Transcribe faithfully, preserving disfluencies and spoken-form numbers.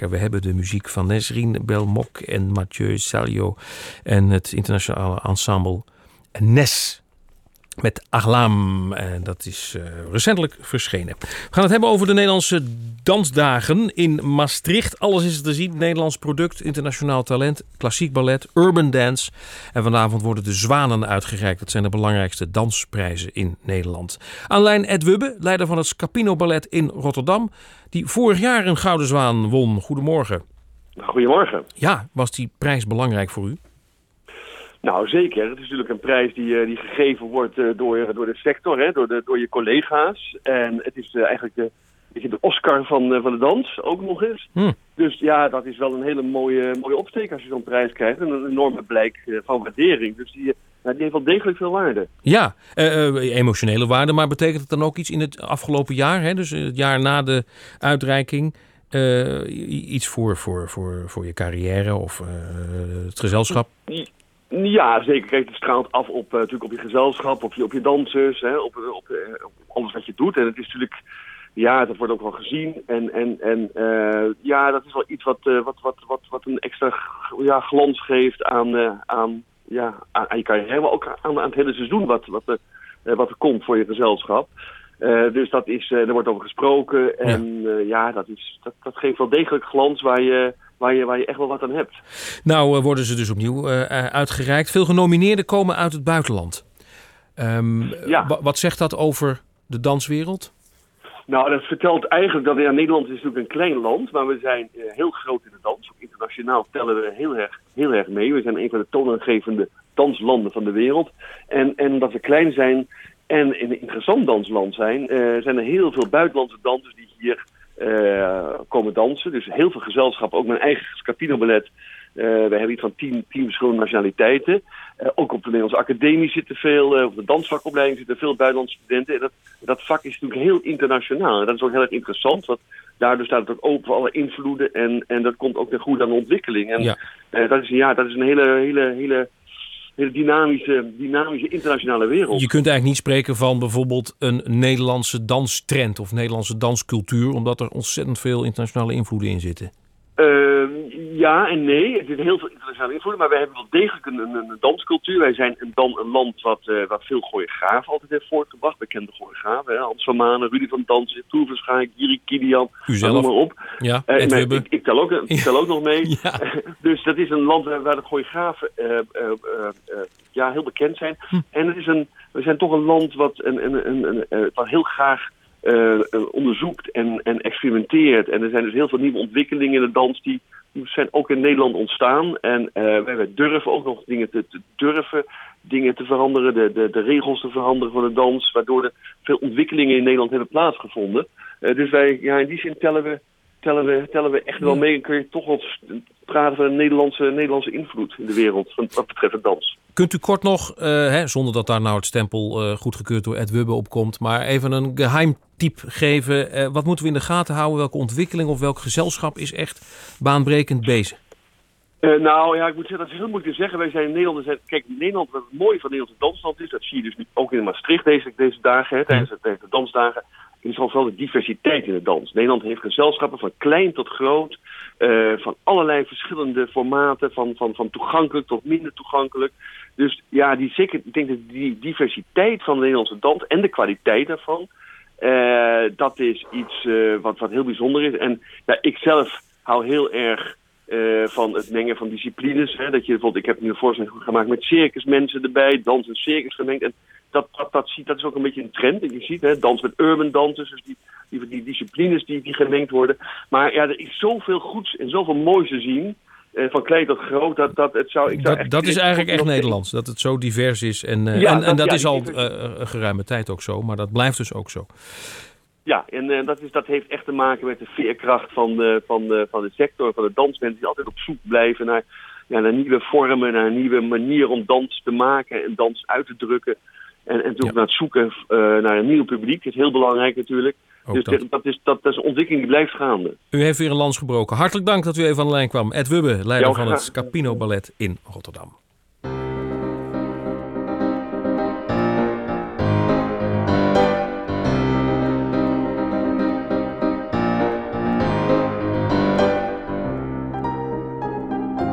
maken. We hebben de muziek van Nesrine Belmok en Mathieu Salio en het internationale ensemble Nes. Met Ahlam. En dat is uh, recentelijk verschenen. We gaan het hebben over de Nederlandse dansdagen in Maastricht. Alles is er te zien. Nederlands product, internationaal talent, klassiek ballet, urban dance. En vanavond worden de Zwanen uitgereikt. Dat zijn de belangrijkste dansprijzen in Nederland. Aan lijn Ed Wubbe, leider van het Scapino Ballet in Rotterdam. Die vorig jaar een Gouden Zwaan won. Goedemorgen. Goedemorgen. Ja, was die prijs belangrijk voor u? Nou, zeker. Het is natuurlijk een prijs die, die gegeven wordt door, door de sector, hè, door, de, door je collega's. En het is eigenlijk de, de Oscar van, van de dans, ook nog eens. Hm. Dus ja, dat is wel een hele mooie, mooie opsteek als je zo'n prijs krijgt. En een enorme blijk van waardering. Dus die, nou, die heeft wel degelijk veel waarde. Ja, uh, uh, emotionele waarde. Maar betekent het dan ook iets in het afgelopen jaar? Hè? Dus het jaar na de uitreiking. Uh, iets voor, voor, voor, voor je carrière of uh, het gezelschap? Ja, zeker. Kijk, het straalt af op, uh, natuurlijk op je gezelschap, op je, op je dansers, hè, op, op, uh, op alles wat je doet. En het is natuurlijk, ja, dat wordt ook wel gezien. En, en, en uh, ja, dat is wel iets wat, uh, wat, wat, wat, wat een extra ja, glans geeft aan, uh, aan, ja, aan, aan je carrière, maar ook aan, aan het hele seizoen wat, wat, uh, wat er komt voor je gezelschap. Uh, dus dat is, uh, er wordt over gesproken en ja, uh, ja dat, is, dat, dat geeft wel degelijk glans waar je, waar, je, waar je echt wel wat aan hebt. Nou uh, worden ze dus opnieuw uh, uitgereikt. Veel genomineerden komen uit het buitenland. Um, ja. w- wat zegt dat over de danswereld? Nou, dat vertelt eigenlijk dat ja, Nederland is natuurlijk een klein land, maar we zijn uh, heel groot in de dans. Ook internationaal tellen we heel erg, heel erg mee. We zijn een van de toonaangevende danslanden van de wereld. En, en dat we klein zijn en een interessant dansland zijn, uh, zijn er heel veel buitenlandse dansers die hier uh, komen dansen. Dus heel veel gezelschappen, ook mijn eigen Scapino Ballet. Uh, we hebben iets van tien, tien verschillende nationaliteiten. Uh, ook op de Nederlandse Academie zitten veel, uh, op de dansvakopleiding zitten veel buitenlandse studenten. En dat, dat vak is natuurlijk heel internationaal. En dat is ook heel erg interessant, want daardoor staat het ook open voor alle invloeden. En, en dat komt ook ten goede aan de ontwikkeling. En ja. uh, dat, is, ja, dat is een hele, hele, hele... hele dynamische, dynamische internationale wereld. Je kunt eigenlijk niet spreken van bijvoorbeeld een Nederlandse danstrend of Nederlandse danscultuur, omdat er ontzettend veel internationale invloeden in zitten. Uh, ja en nee. Er zitten heel veel internationale invloeden, maar wij hebben wel degelijk een, een, een danscultuur. Wij zijn een, dan een land wat, uh, wat veel choreografen altijd heeft voortgebracht. Bekende choreografen, hè? Hans van Manen, Rudy van Dantzig, Toer Verschaik, Jiri Kilian, noem maar op. Ja, uh, maar, ik, ik, tel ook, ik tel ook nog mee. Ja. Dus dat is een land waar, waar de choreografen uh, uh, uh, uh, ja, heel bekend zijn. Hm. En het is een, we zijn toch een land wat, een, een, een, een, uh, wat heel graag Uh, uh, onderzoekt en, en experimenteert. En er zijn dus heel veel nieuwe ontwikkelingen in de dans die, die zijn ook in Nederland ontstaan. En uh, wij, wij durven ook nog dingen te, te durven, dingen te veranderen, de, de, de regels te veranderen van de dans, waardoor er veel ontwikkelingen in Nederland hebben plaatsgevonden. Uh, dus wij, ja, in die zin tellen we, tellen we, tellen we echt wel mee en kun je toch wat praten van een Nederlandse, Nederlandse invloed in de wereld wat betreft de dans. Kunt u kort nog, uh, hè, zonder dat daar nou het stempel uh, goedgekeurd door Ed Wubbe op komt, maar even een geheimtip geven. Uh, wat moeten we in de gaten houden? Welke ontwikkeling of welk gezelschap is echt baanbrekend bezig? Uh, nou ja, ik moet zeggen, dat is heel moeilijk te zeggen. Wij zijn in Nederland, zijn, kijk, Nederland, wat het mooie van het Nederlandse dansland is, dat zie je dus nu ook in Maastricht deze, deze dagen, hè, tijdens, de, tijdens de dansdagen, is vooral de diversiteit in de dans. Nederland heeft gezelschappen van klein tot groot, uh, van allerlei verschillende formaten, van, van, van toegankelijk tot minder toegankelijk. Dus ja, die, zeker, ik denk dat die diversiteit van de Nederlandse dans en de kwaliteit daarvan, uh, dat is iets uh, wat, wat heel bijzonder is. En ja, ik zelf hou heel erg uh, van het mengen van disciplines. Hè, dat je bijvoorbeeld, ik heb nu een voorstelling gemaakt met circusmensen erbij, dans en circus gemengd. En dat, dat, dat, ziet, dat is ook een beetje een trend. Dat je ziet, hè, dans met urban dansers, dus die, die, die disciplines die, die gemengd worden. Maar ja, er is zoveel goeds en zoveel moois te zien. Uh, van klein tot groot, dat, dat het zou... Ik zou dat echt dat is eigenlijk echt Nederlands, dat het zo divers is. En, uh, ja, en, dat, en dat ja, is al uh, een geruime tijd ook zo, maar dat blijft dus ook zo. Ja, en uh, dat, is, dat heeft echt te maken met de veerkracht van de, van de, van de sector, van de dansmensen die altijd op zoek blijven naar, ja, naar nieuwe vormen, naar nieuwe manieren om dans te maken en dans uit te drukken. En, en toen ja. naar het zoeken uh, naar een nieuw publiek, dat is heel belangrijk natuurlijk. Ook dus dat. Dat, is, dat, dat is een ontwikkeling die blijft gaande. U heeft weer een lans gebroken. Hartelijk dank dat u even aan de lijn kwam. Ed Wubbe, leider ja, van het Scapino Ballet in Rotterdam.